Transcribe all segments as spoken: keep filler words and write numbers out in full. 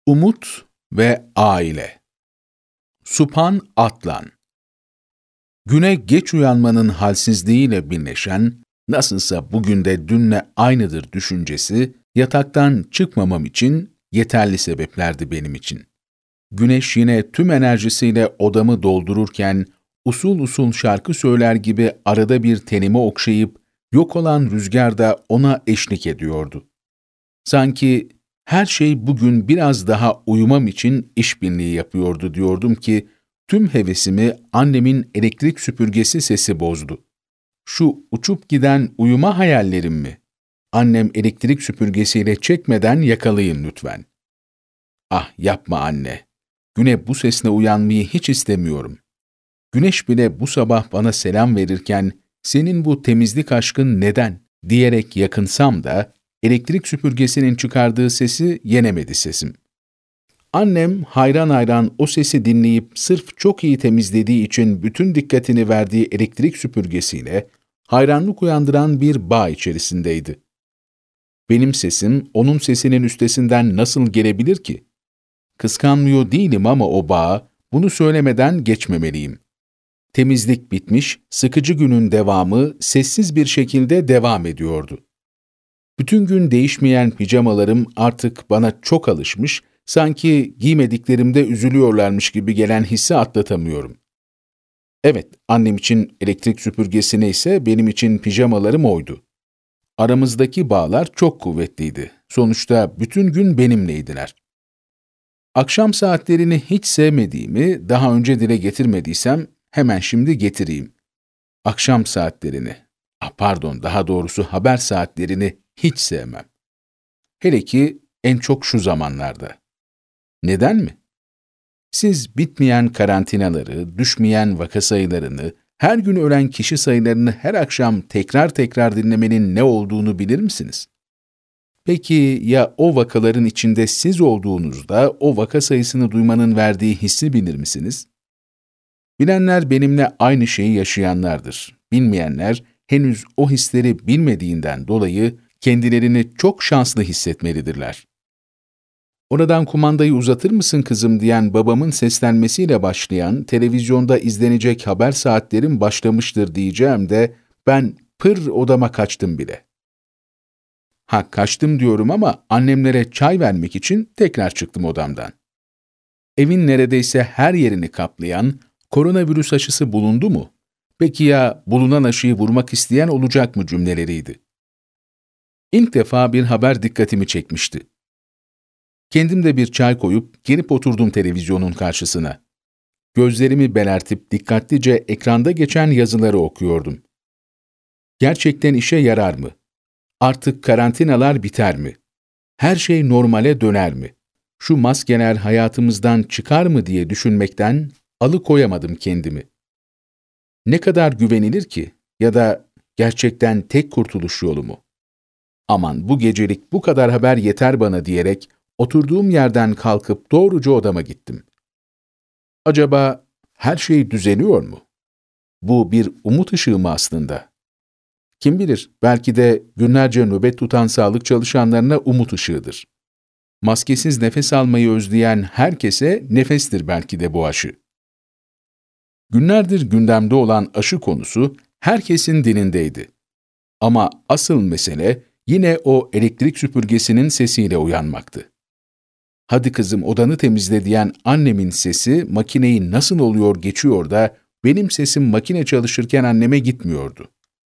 Umut ve aile. Supan Atlan. Güne geç uyanmanın halsizliğiyle birleşen, nasılsa bugün de dünle aynıdır düşüncesi, yataktan çıkmamam için yeterli sebeplerdi benim için. Güneş yine tüm enerjisiyle odamı doldururken, usul usul şarkı söyler gibi arada bir tenimi okşayıp, yok olan rüzgar da ona eşlik ediyordu. Sanki her şey bugün biraz daha uyumam için işbirliği yapıyordu diyordum ki, tüm hevesimi annemin elektrik süpürgesi sesi bozdu. Şu uçup giden uyuma hayallerim mi? Annem elektrik süpürgesiyle çekmeden yakalayın lütfen. Ah yapma anne. Güne bu sesle uyanmayı hiç istemiyorum. Güneş bile bu sabah bana selam verirken, senin bu temizlik aşkın neden diyerek yakınsam da, elektrik süpürgesinin çıkardığı sesi yenemedi sesim. Annem hayran hayran o sesi dinleyip sırf çok iyi temizlediği için bütün dikkatini verdiği elektrik süpürgesiyle hayranlık uyandıran bir bağ içerisindeydi. Benim sesim onun sesinin üstesinden nasıl gelebilir ki? Kıskanmıyor değilim ama o bağı bunu söylemeden geçmemeliyim. Temizlik bitmiş, sıkıcı günün devamı sessiz bir şekilde devam ediyordu. Bütün gün değişmeyen pijamalarım artık bana çok alışmış, sanki giymediklerimde üzülüyorlarmış gibi gelen hissi atlatamıyorum. Evet, annem için elektrik süpürgesi neyse benim için pijamalarım oydu. Aramızdaki bağlar çok kuvvetliydi. Sonuçta bütün gün benimleydiler. Akşam saatlerini hiç sevmediğimi daha önce dile getirmediysem hemen şimdi getireyim. Akşam saatlerini, ah pardon daha doğrusu haber saatlerini hiç sevmem. Hele ki en çok şu zamanlarda. Neden mi? Siz bitmeyen karantinaları, düşmeyen vaka sayılarını, her gün ölen kişi sayılarını her akşam tekrar tekrar dinlemenin ne olduğunu bilir misiniz? Peki ya o vakaların içinde siz olduğunuzda o vaka sayısını duymanın verdiği hissi bilir misiniz? Bilenler benimle aynı şeyi yaşayanlardır. Bilmeyenler henüz o hisleri bilmediğinden dolayı kendilerini çok şanslı hissetmelidirler. Oradan kumandayı uzatır mısın kızım diyen babamın seslenmesiyle başlayan televizyonda izlenecek haber saatlerim başlamıştır diyeceğim de ben pır odama kaçtım bile. Ha kaçtım diyorum ama annemlere çay vermek için tekrar çıktım odamdan. Evin neredeyse her yerini kaplayan koronavirüs aşısı bulundu mu? Peki ya bulunan aşıyı vurmak isteyen olacak mı cümleleriydi. İlk defa bir haber dikkatimi çekmişti. Kendim de bir çay koyup gelip oturdum televizyonun karşısına. Gözlerimi belertip dikkatlice ekranda geçen yazıları okuyordum. Gerçekten işe yarar mı? Artık karantinalar biter mi? Her şey normale döner mi? Şu maskeler hayatımızdan çıkar mı diye düşünmekten alıkoyamadım kendimi. Ne kadar güvenilir ki? Ya da gerçekten tek kurtuluş yolu mu? Aman bu gecelik bu kadar haber yeter bana diyerek oturduğum yerden kalkıp doğruca odama gittim. Acaba her şey düzeliyor mu? Bu bir umut ışığı mı aslında? Kim bilir, belki de günlerce nöbet tutan sağlık çalışanlarına umut ışığıdır. Maskesiz nefes almayı özleyen herkese nefestir belki de bu aşı. Günlerdir gündemde olan aşı konusu herkesin dilindeydi. Ama asıl mesele yine o elektrik süpürgesinin sesiyle uyanmaktı. Hadi kızım odanı temizle diyen annemin sesi makineyi nasıl oluyor geçiyor da benim sesim makine çalışırken anneme gitmiyordu.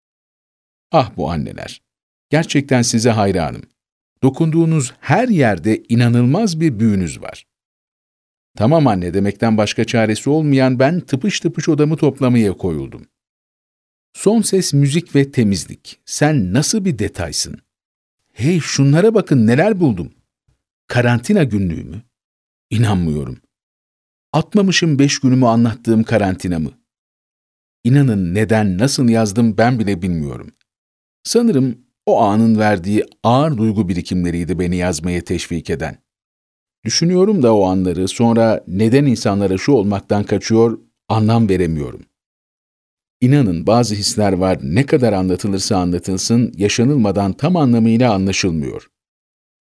Ah bu anneler! Gerçekten size hayranım. Dokunduğunuz her yerde inanılmaz bir büyünüz var. Tamam anne demekten başka çaresi olmayan ben tıpış tıpış odamı toplamaya koyuldum. Son ses, müzik ve temizlik. Sen nasıl bir detaysın? Hey şunlara bakın neler buldum. Karantina günlüğü mü? İnanmıyorum. Atmamışım beş günümü anlattığım karantinamı. İnanın neden, nasıl yazdım ben bile bilmiyorum. Sanırım o anın verdiği ağır duygu birikimleriydi beni yazmaya teşvik eden. Düşünüyorum da o anları, sonra neden insanlar aşı olmaktan kaçıyor, anlam veremiyorum. İnanın bazı hisler var, ne kadar anlatılırsa anlatılsın, yaşanılmadan tam anlamıyla anlaşılmıyor.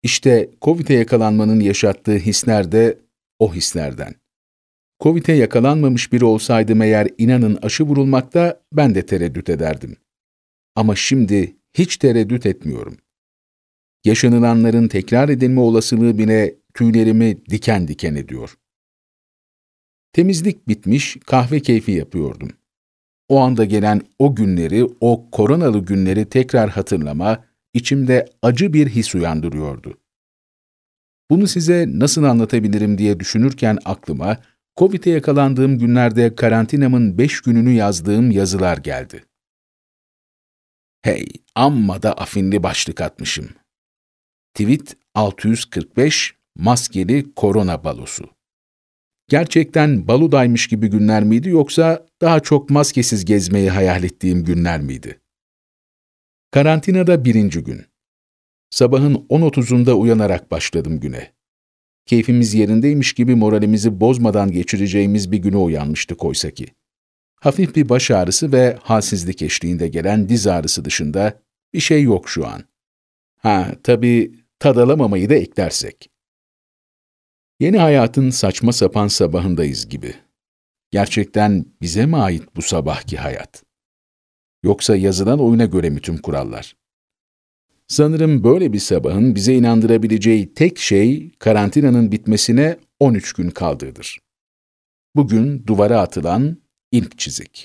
İşte Covid'e yakalanmanın yaşattığı hisler de o hislerden. Covid'e yakalanmamış biri olsaydım eğer inanın aşı vurulmakta ben de tereddüt ederdim. Ama şimdi hiç tereddüt etmiyorum. Yaşanılanların tekrar edilme olasılığı bile tüylerimi diken diken ediyor. Temizlik bitmiş, kahve keyfi yapıyordum. O anda gelen o günleri, o koronalı günleri tekrar hatırlama, içimde acı bir his uyandırıyordu. Bunu size nasıl anlatabilirim diye düşünürken aklıma, Covid'e yakalandığım günlerde karantinamın beş gününü yazdığım yazılar geldi. Hey, amma da afinli başlık atmışım. Tweet altı yüz kırk beş, maskeli korona balosu. Gerçekten balodaymış gibi günler miydi yoksa daha çok maskesiz gezmeyi hayal ettiğim günler miydi? Karantinada birinci gün. Sabahın on otuzunda uyanarak başladım güne. Keyfimiz yerindeymiş gibi moralimizi bozmadan geçireceğimiz bir güne uyanmıştık oysa ki. Hafif bir baş ağrısı ve halsizlik eşliğinde gelen diz ağrısı dışında bir şey yok şu an. Ha, tabii tad alamamayı da eklersek. Yeni hayatın saçma sapan sabahındayız gibi. Gerçekten bize mi ait bu sabahki hayat? Yoksa yazılan oyuna göre mi tüm kurallar? Sanırım böyle bir sabahın bize inandırabileceği tek şey karantinanın bitmesine on üç gün kaldığıdır. Bugün duvara atılan ilk çizik.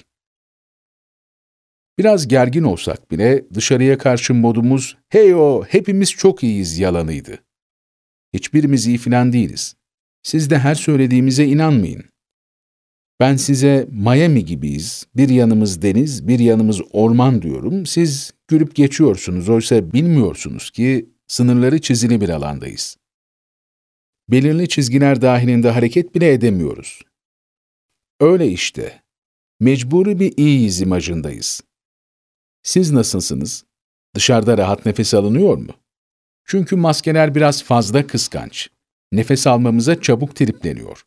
Biraz gergin olsak bile dışarıya karşı modumuz "Heyo, hepimiz çok iyiyiz" yalanıydı. Hiçbirimiz iyi filan değiliz. Siz de her söylediğimize inanmayın. Ben size Miami gibiyiz, bir yanımız deniz, bir yanımız orman diyorum, siz gülüp geçiyorsunuz, oysa bilmiyorsunuz ki sınırları çizili bir alandayız. Belirli çizgiler dahilinde hareket bile edemiyoruz. Öyle işte, mecburi bir iyiyiz imajındayız. Siz nasılsınız? Dışarıda rahat nefes alınıyor mu? Çünkü maskeler biraz fazla kıskanç. Nefes almamıza çabuk tripleniyor.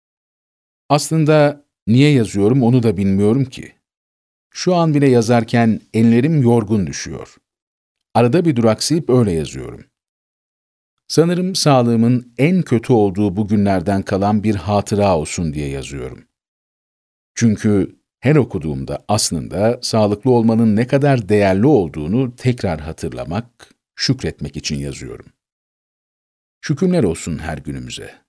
Aslında niye yazıyorum onu da bilmiyorum ki. Şu an bile yazarken ellerim yorgun düşüyor. Arada bir duraksayıp öyle yazıyorum. Sanırım sağlığımın en kötü olduğu bu günlerden kalan bir hatıra olsun diye yazıyorum. Çünkü her okuduğumda aslında sağlıklı olmanın ne kadar değerli olduğunu tekrar hatırlamak, şükretmek için yazıyorum. Şükürler olsun her günümüze.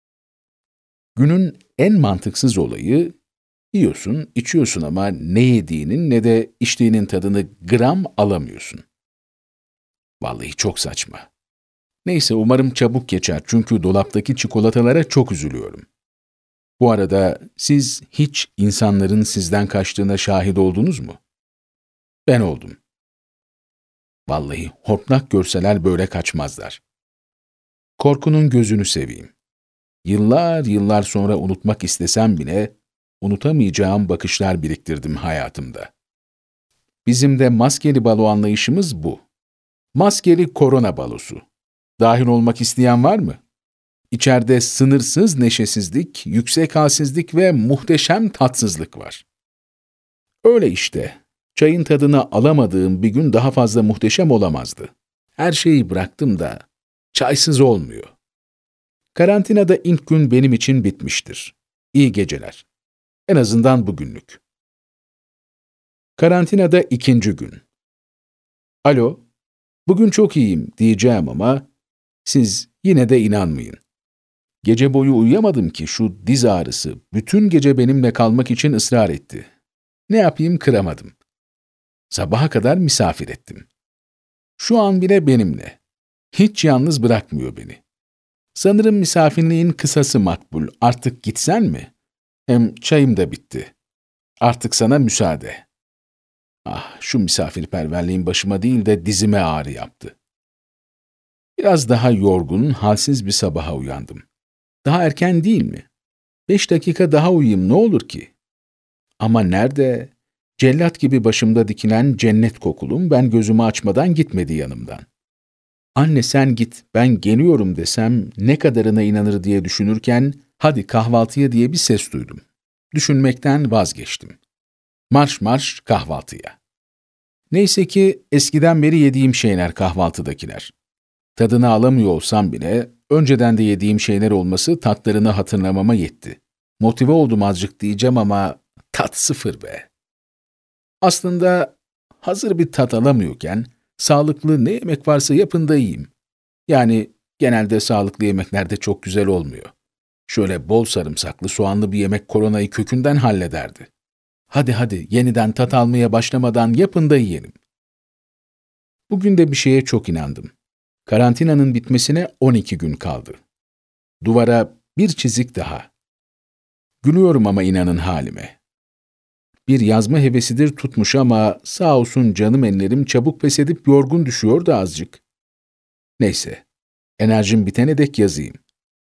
Günün en mantıksız olayı, yiyorsun, içiyorsun ama ne yediğinin ne de içtiğinin tadını gram alamıyorsun. Vallahi çok saçma. Neyse umarım çabuk geçer çünkü dolaptaki çikolatalara çok üzülüyorum. Bu arada siz hiç insanların sizden kaçtığına şahit oldunuz mu? Ben oldum. Vallahi hortlak görseler böyle kaçmazlar. Korkunun gözünü seveyim. Yıllar yıllar sonra unutmak istesem bile unutamayacağım bakışlar biriktirdim hayatımda. Bizim de maskeli balo anlayışımız bu. Maskeli korona balosu. Dahil olmak isteyen var mı? İçeride sınırsız neşesizlik, yüksek halsizlik ve muhteşem tatsızlık var. Öyle işte, çayın tadını alamadığım bir gün daha fazla muhteşem olamazdı. Her şeyi bıraktım da çaysız olmuyor. Karantinada ilk gün benim için bitmiştir. İyi geceler. En azından bugünlük. Karantinada ikinci gün. Alo, bugün çok iyiyim diyeceğim ama siz yine de inanmayın. Gece boyu uyuyamadım ki şu diz ağrısı bütün gece benimle kalmak için ısrar etti. Ne yapayım kıramadım. Sabaha kadar misafir ettim. Şu an bile benimle. Hiç yalnız bırakmıyor beni. Sanırım misafirliğin kısası makbul. Artık gitsen mi? Hem çayım da bitti. Artık sana müsaade. Ah, şu misafirperverliğin başıma değil de dizime ağrı yaptı. Biraz daha yorgun, halsiz bir sabaha uyandım. Daha erken değil mi? Beş dakika daha uyuyayım ne olur ki? Ama nerede? Cellat gibi başımda dikilen cennet kokulum ben gözümü açmadan gitmedi yanımdan. Anne sen git, ben geliyorum desem ne kadarına inanır diye düşünürken hadi kahvaltıya diye bir ses duydum. Düşünmekten vazgeçtim. Marş marş kahvaltıya. Neyse ki eskiden beri yediğim şeyler kahvaltıdakiler. Tadını alamıyor olsam bile, önceden de yediğim şeyler olması tatlarını hatırlamama yetti. Motive oldum azıcık diyeceğim ama tat sıfır be. Aslında hazır bir tat alamıyorken, sağlıklı ne yemek varsa yapın da yiyeyim. Yani genelde sağlıklı yemeklerde çok güzel olmuyor. Şöyle bol sarımsaklı, soğanlı bir yemek koronayı kökünden hallederdi. Hadi hadi yeniden tat almaya başlamadan yapın da yiyelim. Bugün de bir şeye çok inandım. Karantinanın bitmesine on iki gün kaldı. Duvara bir çizik daha. Gülüyorum ama inanın halime. Bir yazma hevesidir tutmuş ama sağ olsun canım ellerim çabuk pes edip yorgun düşüyor da azıcık. Neyse, enerjim bitene dek yazayım.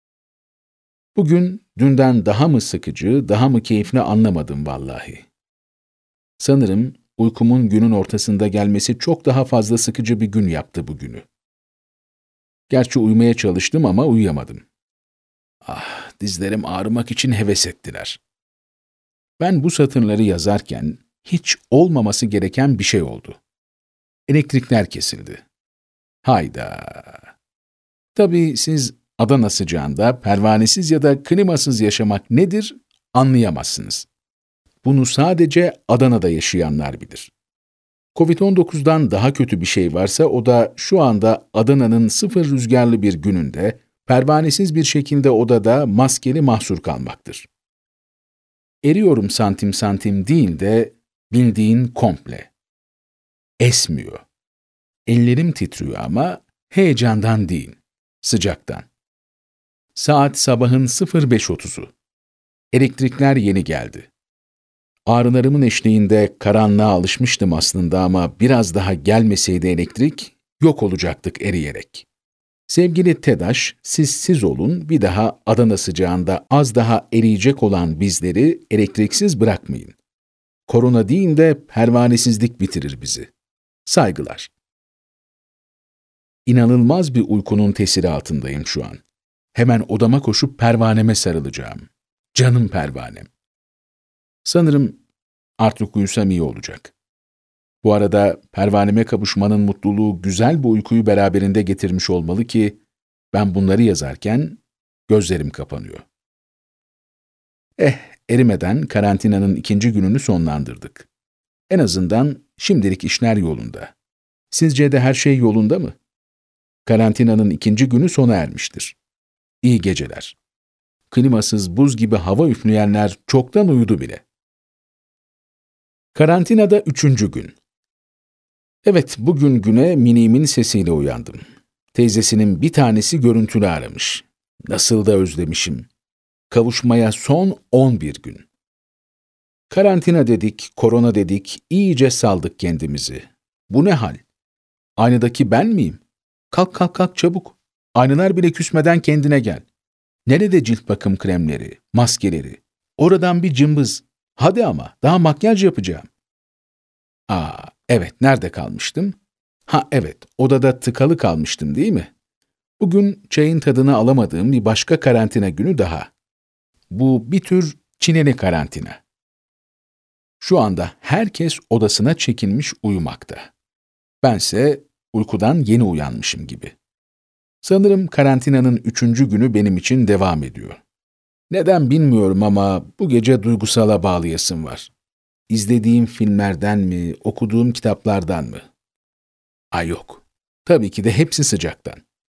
Bugün dünden daha mı sıkıcı, daha mı keyifli anlamadım vallahi. Sanırım uykumun günün ortasında gelmesi çok daha fazla sıkıcı bir gün yaptı bugünü. Gerçi uyumaya çalıştım ama uyuyamadım. Ah, dizlerim ağrımak için heves ettiler. Ben bu satırları yazarken hiç olmaması gereken bir şey oldu. Elektrikler kesildi. Hayda. Tabii siz Adana sıcağında pervanesiz ya da klimasız yaşamak nedir anlayamazsınız. Bunu sadece Adana'da yaşayanlar bilir. kovid on dokuzdan daha kötü bir şey varsa o da şu anda Adana'nın sıfır rüzgarlı bir gününde pervanesiz bir şekilde odada maskeli mahsur kalmaktır. Eriyorum santim santim değil de bildiğin komple. Esmiyor. Ellerim titriyor ama heyecandan değil, sıcaktan. Saat sabahın sıfır beş otuzu. Elektrikler yeni geldi. Ağrılarımın eşliğinde karanlığa alışmıştım aslında ama biraz daha gelmeseydi elektrik, yok olacaktık eriyerek. Sevgili TEDAŞ, siz siz olun, bir daha Adana sıcağında az daha eriyecek olan bizleri elektriksiz bırakmayın. Korona değil de pervanesizlik bitirir bizi. Saygılar. İnanılmaz bir uykunun tesiri altındayım şu an. Hemen odama koşup pervaneme sarılacağım. Canım pervanem. Sanırım artık uyusam iyi olacak. Bu arada pervaneme kavuşmanın mutluluğu güzel bir uykuyu beraberinde getirmiş olmalı ki ben bunları yazarken gözlerim kapanıyor. Eh, erimeden karantinanın ikinci gününü sonlandırdık. En azından şimdilik işler yolunda. Sizce de her şey yolunda mı? Karantinanın ikinci günü sona ermiştir. İyi geceler. Klimasız buz gibi hava üfleyenler çoktan uyudu bile. Karantinada üçüncü gün. Evet, bugün güne minimin sesiyle uyandım. Teyzesinin bir tanesi görüntülü aramış. Nasıl da özlemişim. Kavuşmaya son on bir gün. Karantina dedik, korona dedik, iyice saldık kendimizi. Bu ne hal? Aynadaki ben miyim? Kalk kalk kalk çabuk. Aynalar bile küsmeden kendine gel. Nerede cilt bakım kremleri, maskeleri? Oradan bir cımbız. Hadi ama, daha makyaj yapacağım. Aa, evet, nerede kalmıştım? Ha evet, odada tıkalı kalmıştım değil mi? Bugün çayın tadını alamadığım bir başka karantina günü daha. Bu bir tür çileli karantina. Şu anda herkes odasına çekilmiş uyumakta. Bense uykudan yeni uyanmışım gibi. Sanırım karantinanın üçüncü günü benim için devam ediyor. Neden bilmiyorum ama bu gece duygusala bağlayasım var. İzlediğim filmlerden mi, okuduğum kitaplardan mı? Ay yok. Tabii ki de hepsi sıcaktan.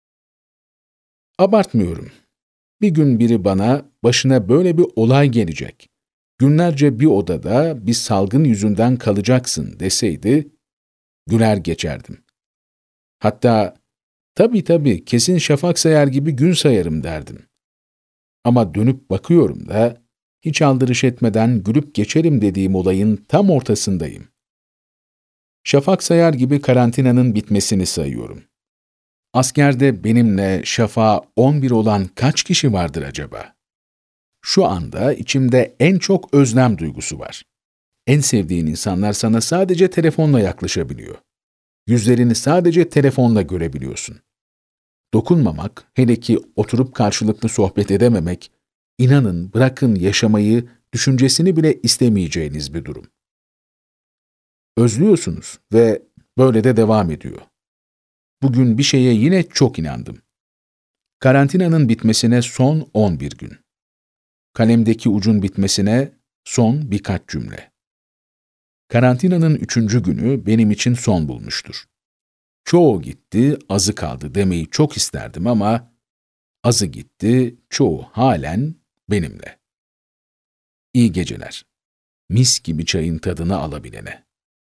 Abartmıyorum. Bir gün biri bana başına böyle bir olay gelecek, günlerce bir odada bir salgın yüzünden kalacaksın deseydi, güler geçerdim. Hatta tabii tabii kesin şafak sayar gibi gün sayarım derdim. Ama dönüp bakıyorum da hiç aldırış etmeden gülüp geçerim dediğim olayın tam ortasındayım. Şafak sayar gibi karantinanın bitmesini sayıyorum. Askerde benimle şafağı on bir olan kaç kişi vardır acaba? Şu anda içimde en çok özlem duygusu var. En sevdiğin insanlar sana sadece telefonla yaklaşabiliyor. Yüzlerini sadece telefonla görebiliyorsun. Dokunmamak, hele ki oturup karşılıklı sohbet edememek, inanın bırakın yaşamayı, düşüncesini bile istemeyeceğiniz bir durum. Özlüyorsunuz ve böyle de devam ediyor. bugün bir şeye yine çok inandım. Karantinanın bitmesine son on bir gün. Kalemdeki ucun bitmesine son birkaç cümle. Karantinanın üçüncü günü benim için son bulmuştur. Çoğu gitti, azı kaldı demeyi çok isterdim ama azı gitti, çoğu halen benimle. İyi geceler. Mis gibi çayın tadını alabilene.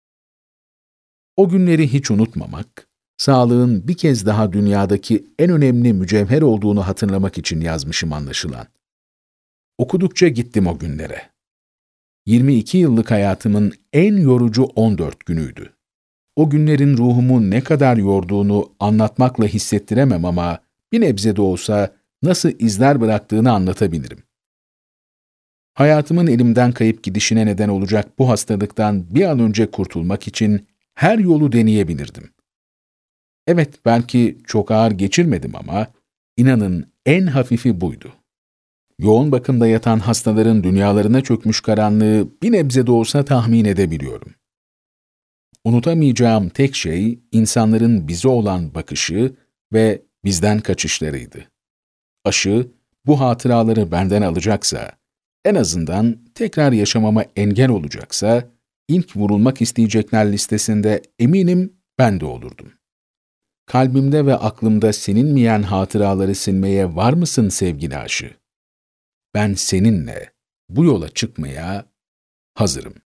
O günleri hiç unutmamak, sağlığın bir kez daha dünyadaki en önemli mücevher olduğunu hatırlamak için yazmışım anlaşılan. Okudukça gittim o günlere. yirmi iki yıllık hayatımın en yorucu on dört günüydü. O günlerin ruhumu ne kadar yorduğunu anlatmakla hissettiremem ama bir nebze de olsa nasıl izler bıraktığını anlatabilirim. Hayatımın elimden kayıp gidişine neden olacak bu hastalıktan bir an önce kurtulmak için her yolu deneyebilirdim. Evet, belki çok ağır geçirmedim ama inanın en hafifi buydu. Yoğun bakımda yatan hastaların dünyalarına çökmüş karanlığı bir nebze de olsa tahmin edebiliyorum. Unutamayacağım tek şey insanların bize olan bakışı ve bizden kaçışlarıydı. Aşı bu hatıraları benden alacaksa, en azından tekrar yaşamama engel olacaksa, ilk vurulmak isteyecekler listesinde eminim ben de olurdum. Kalbimde ve aklımda silinmeyen hatıraları silmeye var mısın sevgili aşı? Ben seninle bu yola çıkmaya hazırım.